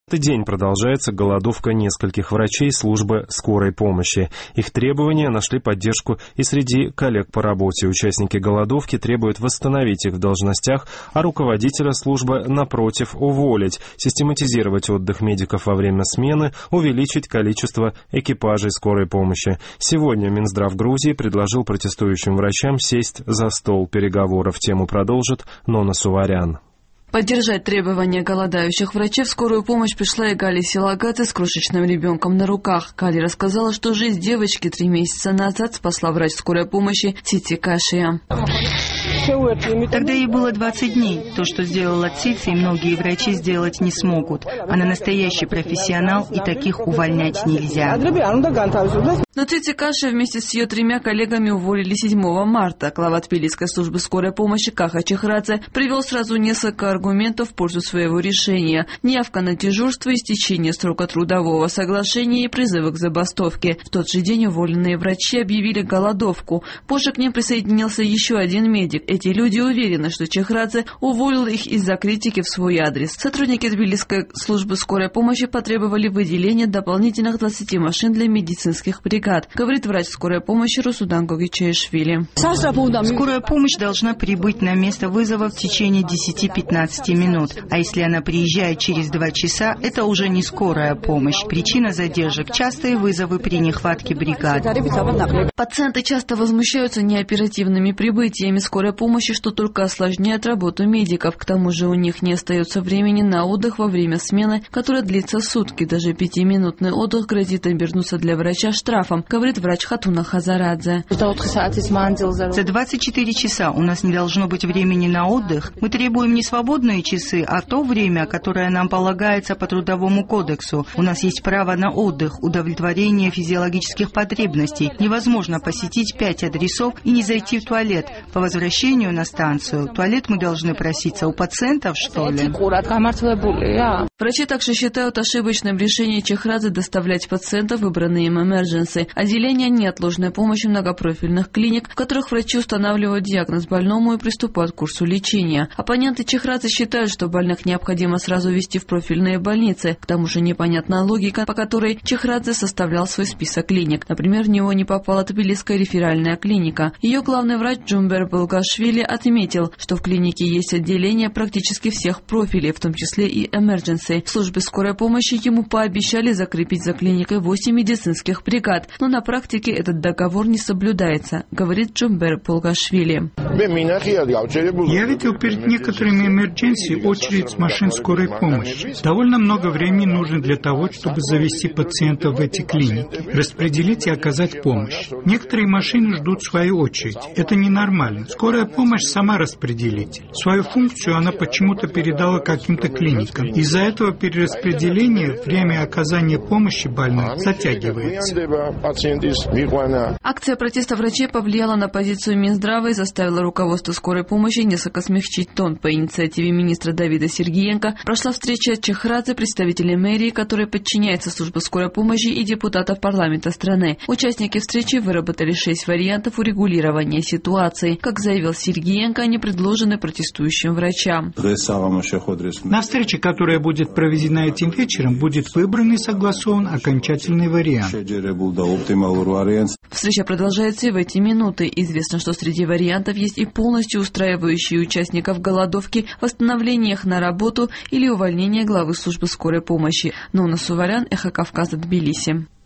Этот день продолжается голодовка нескольких врачей службы скорой помощи. Их требования нашли поддержку и среди коллег по работе. Участники голодовки требуют восстановить их в должностях, а руководителя службы, напротив, уволить, систематизировать отдых медиков во время смены, увеличить количество экипажей скорой помощи. Сегодня Минздрав Грузии предложил протестующим врачам сесть за стол переговоров. Тему продолжит Нона Суварян. Поддержать требования голодающих врачей в скорую помощь пришла и Гали Силагадзе с крошечным ребенком на руках. Гали рассказала, что жизнь девочки 3 месяца назад спасла врач скорой помощи Цици Кашия. Тогда ей было 20 дней. То, что сделала Цици, многие врачи сделать не смогут. Она настоящий профессионал, и таких увольнять нельзя. Но Цици Кашия вместе с ее 3 коллегами уволили 7 марта. Глава Тбилисской службы скорой помощи Каха Чехрадзе привел сразу несколько аргументов в пользу своего решения. Неявка на дежурство, истечение срока трудового соглашения и призывы к забастовке. В тот же день уволенные врачи объявили голодовку. Позже к ним присоединился еще один медик. Эти люди уверены, что Чехрадзе уволил их из-за критики в свой адрес. Сотрудники Тбилисской службы скорой помощи потребовали выделения дополнительных 20 машин для медицинских бригад, говорит врач скорой помощи Русудан Гогичаишвили. Скорая помощь должна прибыть на место вызова в течение 10-15 минут. А если она приезжает через 2 часа, это уже не скорая помощь. Причина задержек – частые вызовы при нехватке бригад. Пациенты часто возмущаются неоперативными прибытиями скорой помощи, что только осложняет работу медиков. К тому же у них не остается времени на отдых во время смены, которая длится сутки. Даже 5-минутный отдых грозит обернуться для врача штрафом, говорит врач Хатуна Хазарадзе. За 24 часа у нас не должно быть времени на отдых. Мы требуем не свободные часы, а то время, которое нам полагается по Трудовому кодексу. У нас есть право на отдых, удовлетворение физиологических потребностей. Невозможно посетить 5 адресов и не зайти в туалет. По возвращению на станцию, туалет мы должны проситься у пациентов, что ли? Врачи также считают ошибочным решение Чехрадзе доставлять пациентов в выбранные им эмердженсы. Отделения неотложной помощи многопрофильных клиник, в которых врачи устанавливают диагноз больному и приступают к курсу лечения. Оппоненты Чехрадзе считают, что больных необходимо сразу везти в профильные больницы. К тому же непонятна логика, по которой Чехрадзе составлял свой список клиник. Например, в него не попала Тбилисская реферальная клиника. Ее главный врач Джумбер Булгашвили отметил, что в клинике есть отделения практически всех профилей, в том числе и эмердженсы. В службе скорой помощи ему пообещали закрепить за клиникой 8 медицинских бригад, но на практике этот договор не соблюдается, говорит Джумбер Булгашвили. Я видел перед некоторыми эмердженси очередь с машин скорой помощи. Довольно много времени нужно для того, чтобы завести пациентов в эти клиники, распределить и оказать помощь. Некоторые машины ждут свою очередь. Это ненормально. Скорая помощь сама распределитель. Свою функцию она почему-то передала каким-то клиникам. Из-за этого перераспределения время оказания помощи больным затягивается. Акция протеста врачей повлияла на позицию Минздрава и заставила руководство скорой помощи несколько смягчить тон. По инициативе министра Давида Сергиенко прошла встреча Чехрадзе, представителей мэрии, которой подчиняется служба скорой помощи, и депутатов парламента страны. Участники встречи выработали 6 вариантов урегулирования ситуации. Как заявил Сергиенко, они предложены протестующим врачам. На встрече, которая будет проведена этим вечером, будет выбран и согласован окончательный вариант. Встреча продолжается и в эти минуты. Известно, что среди вариантов есть и полностью устраивающие участников голодовки восстановление их на работу или увольнение главы службы скорой помощи. Нона Суварян, Эхо Кавказа, Тбилиси.